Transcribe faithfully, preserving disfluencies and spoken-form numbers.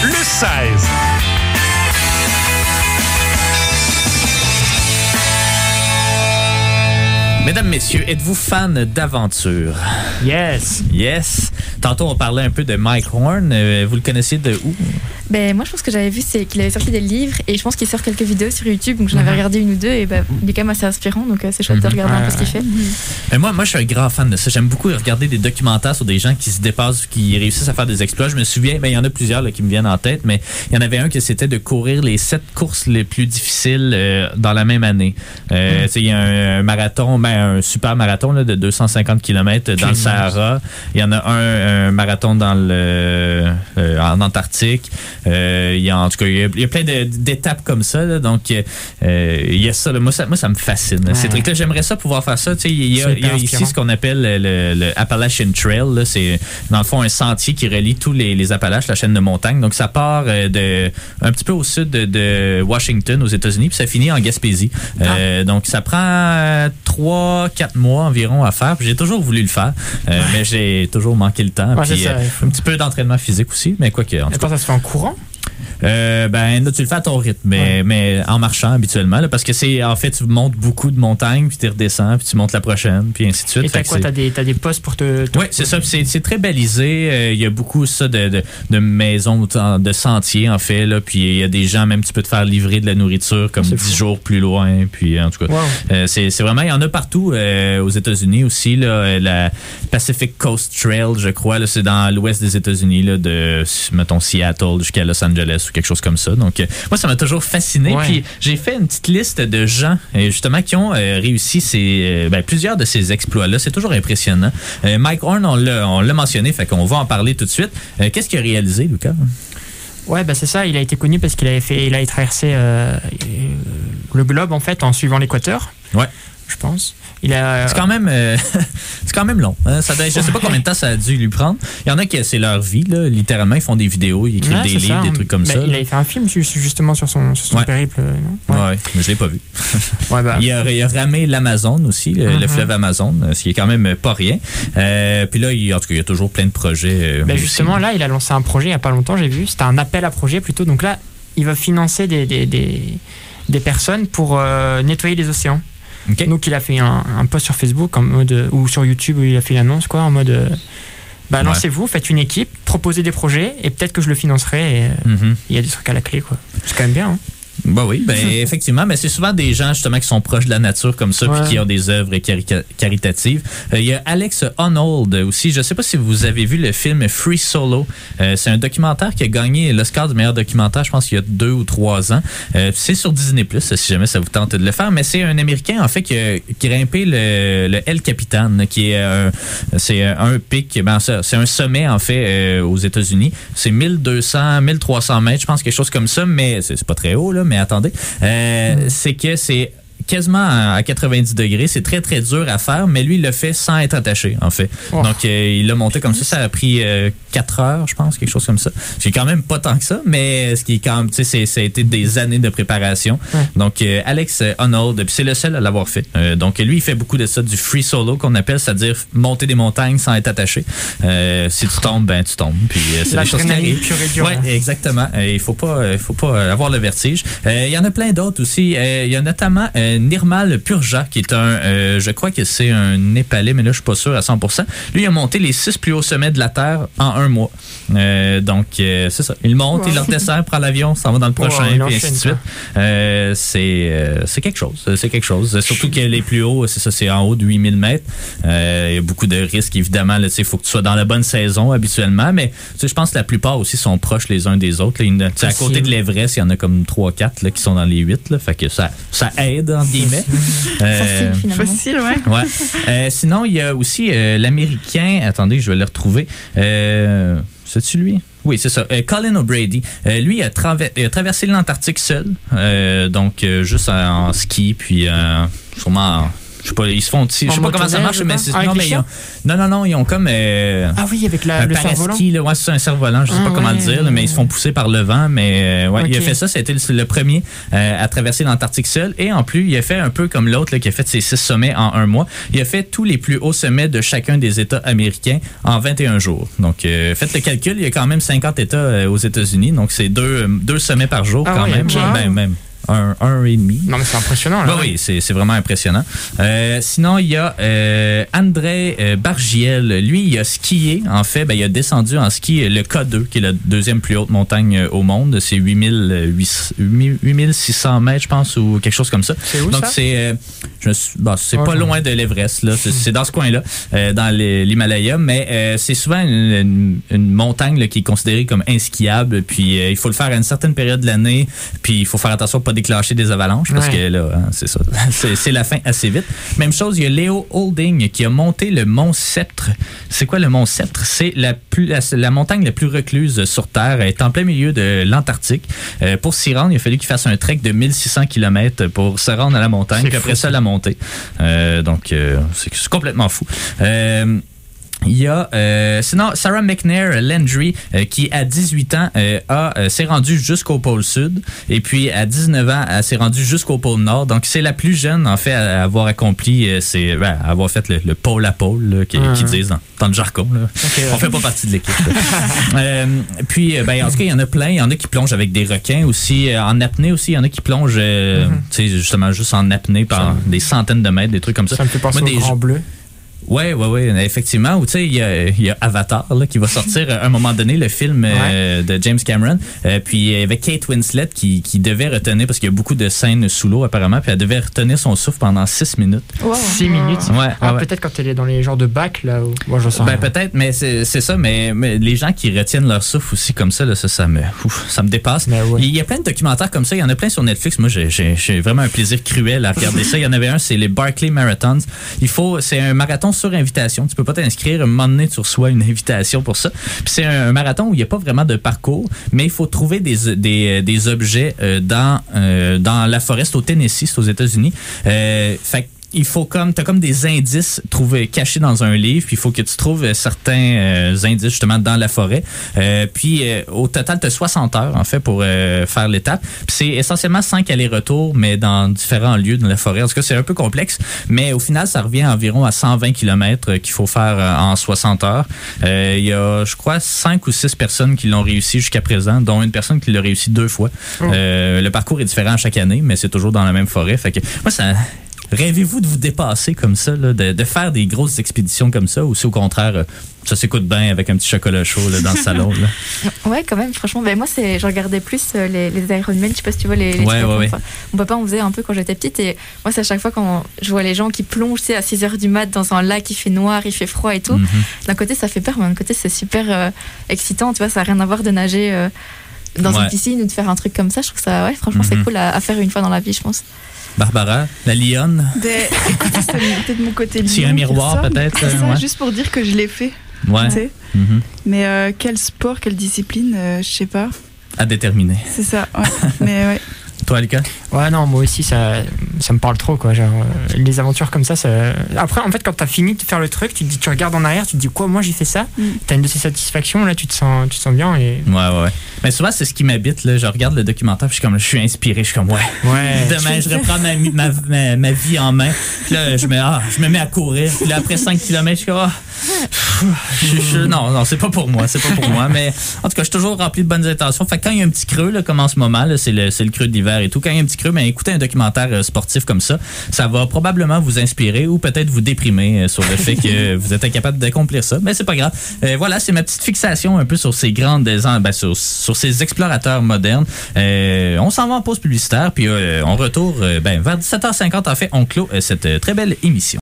le seize. Mesdames, messieurs, êtes-vous fan d'aventure? Yes. Yes. Tantôt, on parlait un peu de Mike Horn. Euh, vous le connaissiez de où? Ben, moi, je pense que j'avais vu c'est qu'il avait sorti des livres et je pense qu'il sort quelques vidéos sur YouTube. Donc, j'en avais mm-hmm. regardé une ou deux et ben, il est quand même assez inspirant. Donc, euh, c'est chouette mm-hmm. de regarder ouais, un peu ce qu'il fait. Mais moi, moi, je suis un grand fan de ça. J'aime beaucoup regarder des documentaires sur des gens qui se dépassent, qui réussissent à faire des exploits. Je me souviens, ben, il y en a plusieurs là, qui me viennent en tête, mais il y en avait un que c'était de courir les sept courses les plus difficiles euh, dans la même année. Euh, mm-hmm. Il y a un, un marathon, ben, un super marathon là, de deux cent cinquante kilomètres dans le Sahara. Il y en a un, un marathon dans le, euh, en Antarctique. Euh, il y a, en tout cas, il y a, il y a plein de, d'étapes comme ça. Là, donc, euh, il y a ça, là, moi, ça. Moi, ça me fascine. Ouais. Ces trucs-là, j'aimerais ça pouvoir faire ça. Tu sais, il y a, il y a ici ce qu'on appelle le, le Appalachian Trail. Là, c'est, dans le fond, un sentier qui relie tous les, les Appalaches, la chaîne de montagnes. Donc, ça part de, un petit peu au sud de, de Washington, aux États-Unis, puis ça finit en Gaspésie. Ah. Euh, donc, ça prend trois quatre mois environ à faire. Puis j'ai toujours voulu le faire, euh, ouais. mais j'ai toujours manqué le temps. Ouais, puis ça, euh, un petit peu d'entraînement physique aussi, mais quoi que. En tout cas, ça se fait en courant? Euh, ben là, tu le fais à ton rythme, mais, ouais. mais en marchant habituellement, là, parce que c'est en fait tu montes beaucoup de montagnes, puis tu redescends, puis tu montes la prochaine, puis ainsi de suite. Et t'as quoi? T'as des, t'as des postes pour te... te... Oui, c'est ça. C'est, c'est très balisé. Il euh, y a beaucoup ça de, de, de maisons, de sentiers en fait, là, puis il y a des gens, même tu peux te faire livrer de la nourriture comme c'est dix fou. Jours plus loin, puis en tout cas, wow. euh, c'est, c'est vraiment, il y en a partout euh, aux États-Unis aussi, là, la Pacific Coast Trail, je crois, là, c'est dans l'ouest des États-Unis, là, de, mettons, Seattle jusqu'à Los Angeles, quelque chose comme ça. Donc, euh, moi, ça m'a toujours fasciné. Ouais. Puis, j'ai fait une petite liste de gens, euh, justement, qui ont euh, réussi ces, euh, ben, plusieurs de ces exploits-là. C'est toujours impressionnant. Euh, Mike Horn, on l'a, on l'a mentionné, fait qu'on va en parler tout de suite. Euh, qu'est-ce qu'il a réalisé, Lucas? Ouais, bah c'est ça. Il a été connu parce qu'il avait fait, il a traversé euh, le globe, en fait, en suivant l'équateur. Ouais. Je pense. Il a... C'est quand même, euh, c'est quand même long. Hein? Ça doit, je ne sais pas combien de temps ça a dû lui prendre. Il y en a qui c'est leur vie, là, littéralement. Ils font des vidéos, ils écrivent ouais, des livres, ça. Des trucs comme mais ça. Il là. avait fait un film justement sur son, sur son ouais. périple. Non? Ouais. ouais, mais je l'ai pas vu. ouais, bah. il, a, il a ramé l'Amazon aussi, le, uh-huh. le fleuve Amazon, ce qui est quand même pas rien. Euh, puis là, il, en tout cas, il y a toujours plein de projets. Euh, ben justement, là, il a lancé un projet il y a pas longtemps, j'ai vu. C'était un appel à projet plutôt. Donc là, il va financer des, des, des, des personnes pour euh, nettoyer les océans. Okay. Donc il a fait un, un post sur Facebook en mode, ou sur YouTube où il a fait l'annonce quoi, en mode bah ouais. lancez-vous, faites une équipe, proposez des projets et peut-être que je le financerai et il mm-hmm. y a des trucs à la clé quoi. C'est quand même bien hein. Bah oui, ben effectivement, mais c'est souvent des gens justement qui sont proches de la nature comme ça, ouais. puis qui ont des œuvres cari- caritatives. Il euh, y a Alex Honnold aussi. Je ne sais pas si vous avez vu le film Free Solo. Euh, c'est un documentaire qui a gagné l'Oscar du meilleur documentaire, je pense qu'il y a deux ou trois ans. Euh, c'est sur Disney plus, si jamais ça vous tente de le faire. Mais c'est un Américain en fait qui a grimpé le, le El Capitan, qui est un, c'est un pic. Ben c'est un sommet en fait euh, aux États-Unis. C'est mille deux cents, mille trois cents mètres, je pense quelque chose comme ça, mais c'est, c'est pas très haut là. Mais attendez, euh, mmh. c'est que c'est quasiment à quatre-vingt-dix degrés. C'est très, très dur à faire, mais lui, il l'a fait sans être attaché, en fait. Oh. Donc, euh, il l'a monté comme ça. Ça a pris euh, quatre heures, je pense, quelque chose comme ça. C'est quand même pas tant que ça, mais ce qui est quand même, tu sais, ça a été des années de préparation. Ouais. Donc, euh, Alex Honnold, puis c'est le seul à l'avoir fait. Euh, donc, lui, il fait beaucoup de ça, du free solo qu'on appelle, c'est-à-dire monter des montagnes sans être attaché. Euh, si tu tombes, ben, tu tombes. Puis, euh, c'est la des choses qui arrivent. Ouais, exactement. Euh, il faut pas, euh, faut pas avoir le vertige. Euh, il y en a plein d'autres aussi. Euh, il y a notamment euh, Nirmal Purja, qui est un, euh, je crois que c'est un Népalais, mais là, je suis pas sûr à cent pour cent. Lui, il a monté les six plus hauts sommets de la Terre en un mois. Euh, donc, euh, c'est ça. Il monte, wow. il redescend, prend l'avion, s'en va dans le prochain, wow, puis ainsi de suite. Euh, c'est, euh, c'est quelque chose. C'est quelque chose. Surtout que les plus hauts, c'est ça, c'est en haut de huit mille mètres. Euh, il y a beaucoup de risques, évidemment. Il faut que tu sois dans la bonne saison, habituellement. Mais, tu sais, je pense que la plupart aussi sont proches les uns des autres. Là, à côté de l'Everest, il y en a comme trois quatre qui sont dans les huit. Là, fait que ça, ça aide, en guillemets. Euh, Facile, Facile, ouais. ouais. Euh, sinon, il y a aussi euh, l'Américain. Attendez, je vais le retrouver. Euh, c'est-tu lui? Oui, c'est ça. Euh, Colin O'Brady. Euh, lui, il a, traver- il a traversé l'Antarctique seul. Euh, donc, euh, juste en, en ski, puis euh, sûrement en je sais pas, ils se font, je sais pas comment ça marche, mais c'est, non, mais ils ont, non, non, non, ils ont comme, euh, ah oui, avec la, un le cerf-volant. Là, ouais, c'est un cerf-volant, je sais ah, pas ouais, comment le dire, là, mais ils se font pousser par le vent, mais, euh, ouais, okay. Il a fait ça, c'était le, le premier, euh, à traverser l'Antarctique seul, et en plus, il a fait un peu comme l'autre, là, qui a fait ses six sommets en un mois. Il a fait tous les plus hauts sommets de chacun des États américains en vingt et un jours. Donc, euh, faites le calcul, il y a quand même cinquante États euh, aux États-Unis, donc c'est deux, deux sommets par jour, ah, quand ouais, même, okay. ben, même. Un, un et demi. Non, mais c'est impressionnant, là. Ben oui, c'est, c'est vraiment impressionnant. Euh, sinon, il y a euh, André euh, Bargiel. Lui, il a skié. En fait, ben, il a descendu en ski le K deux, qui est la deuxième plus haute montagne euh, au monde. C'est huit mille six cents mètres, je pense, ou quelque chose comme ça. C'est où, donc, ça? c'est, euh, je, bon, c'est oh, pas loin de l'Everest, là. C'est, c'est dans ce coin-là, euh, dans les, l'Himalaya. Mais euh, c'est souvent une, une, une montagne là, qui est considérée comme inskiable. Puis, euh, il faut le faire à une certaine période de l'année. Puis, il faut faire attention à pas déclencher des avalanches parce ouais. que là, hein, c'est ça. C'est, c'est la fin assez vite. Même chose, il y a Léo Holding qui a monté le mont Sceptre. C'est quoi le mont Sceptre? C'est la, plus, la, la montagne la plus recluse sur Terre. Elle est en plein milieu de l'Antarctique. Euh, pour s'y rendre, il a fallu qu'il fasse un trek de mille six cents kilomètres pour se rendre à la montagne, puis après ça, la montée. Euh, donc, euh, c'est, c'est complètement fou. Euh, Il y a euh, sinon Sarah McNair Landry euh, qui à dix-huit ans euh, a euh, s'est rendue jusqu'au pôle sud et puis à dix-neuf ans elle s'est rendue jusqu'au pôle nord. Donc c'est la plus jeune en fait à avoir accompli euh, c'est ben, à avoir fait le, le pôle à pôle là, qui, mmh. qui disent dans, dans le jargon là. Okay, on ouais. fait pas partie de l'équipe. euh, puis ben en tout cas il y en a plein, il y en a qui plongent avec des requins aussi euh, en apnée aussi, il y en a qui plongent euh, mmh. tu sais justement juste en apnée par des centaines de mètres, des trucs comme ça. Ça me fait penser Moi, au Grand Bleu. Oui, oui, oui, effectivement. Ou tu sais, il y a, y a Avatar là, qui va sortir à un moment donné, le film euh, ouais. de James Cameron. Euh, puis avec Kate Winslet qui, qui devait retenir, parce qu'il y a beaucoup de scènes sous l'eau apparemment, puis elle devait retenir son souffle pendant six minutes. Wow. Six minutes? Ouais, ah, ouais. Peut-être quand elle est dans les genres de bac, là. Où... Moi, je sens ben, peut-être, mais c'est, c'est ça. Mais, mais les gens qui retiennent leur souffle aussi comme ça, là, ça, ça, me, ouf, ça me dépasse. Ouais. Il y a plein de documentaires comme ça. Il y en a plein sur Netflix. Moi, j'ai, j'ai, j'ai vraiment un plaisir cruel à regarder ça. Il y en avait un, c'est les Barclay Marathons. Il faut, c'est un marathon sur invitation. Tu peux pas t'inscrire, un moment donné, tu reçois une invitation pour ça. Puis c'est un, un marathon où il n'y a pas vraiment de parcours, mais il faut trouver des, des, des objets euh, dans, euh, dans la forêt. C'est au Tennessee, c'est aux États-Unis. Euh, fait il faut comme t'as comme des indices trouvés cachés dans un livre, puis il faut que tu trouves certains euh, indices justement dans la forêt. Euh, puis euh, au total t'as soixante heures en fait pour euh, faire l'étape. Puis c'est essentiellement cinq allers-retours, mais dans différents lieux dans la forêt. En tout cas, c'est un peu complexe, mais au final ça revient environ à cent vingt kilomètres qu'il faut faire euh, en soixante heures. Euh, il y a, je crois, cinq ou six personnes qui l'ont réussi jusqu'à présent, dont une personne qui l'a réussi deux fois. Oh. Euh, le parcours est différent chaque année, mais c'est toujours dans la même forêt. Fait que moi ça. Rêvez-vous de vous dépasser comme ça, là, de, de faire des grosses expéditions comme ça, ou si au contraire, ça s'écoute bien avec un petit chocolat chaud là, dans le salon? Là? Ouais, quand même, franchement. Ben, moi, c'est, je regardais plus euh, les, les Ironman, je sais pas si tu vois les, les ouais, ouais, ouais. Mon papa en faisait un peu quand j'étais petite, et moi, c'est à chaque fois quand je vois les gens qui plongent à six heures du mat dans un lac, il fait noir, il fait froid et tout. Mm-hmm. D'un côté, ça fait peur, mais d'un côté, c'est super euh, excitant, tu vois, ça n'a rien à voir de nager euh, dans ouais. une piscine ou de faire un truc comme ça. Je trouve ça, ouais, franchement, mm-hmm. c'est cool à, à faire une fois dans la vie, je pense. Barbara, la lionne. De, écoute, c'est peut-être mon côté lion. Si un miroir, peut-être. C'est ça, ouais. Juste pour dire que je l'ai fait. Ouais. Tu sais. Mm-hmm. Mais euh, quel sport, quelle discipline, euh, je sais pas. À déterminer. C'est ça, ouais. Mais ouais. Toi, Alika? Ouais, non, moi aussi, ça, ça me parle trop, quoi. Genre, euh, les aventures comme ça, ça. Après, en fait, quand t'as fini de faire le truc, tu te dis, tu regardes en arrière, tu te dis, quoi, moi, j'ai fait ça. Mm. T'as une de ces satisfactions, là, tu te sens, tu te sens bien. Et... Ouais, ouais, ouais. Mais souvent, c'est ce qui m'habite, là. Je regarde le documentaire, puis je suis comme, je suis inspiré, je suis comme, ouais. Ouais. Demain, je reprends ma, ma, ma, ma vie en main. Puis là, je me, ah, je me mets à courir. Puis là, après cinq kilomètres, je suis comme, ah. Je, je, non, non, c'est pas pour moi, c'est pas pour moi. Mais en tout cas, je suis toujours rempli de bonnes intentions. Fait que quand il y a un petit creux, là, comme en ce moment, là, c'est le, c'est le creux de l'hiver et tout. Quand il y a un petit creux, ben, écoutez un documentaire euh, sportif comme ça. Ça va probablement vous inspirer ou peut-être vous déprimer euh, sur le fait que vous êtes incapable d'accomplir ça. Mais c'est pas grave. Euh, voilà, c'est ma petite fixation un peu sur ces grandes, ben, sur, sur ces explorateurs modernes. Euh, on s'en va en pause publicitaire, puis euh, on retourne euh, ben, vers dix-sept heures cinquante. En fait, on clôt euh, cette euh, très belle émission.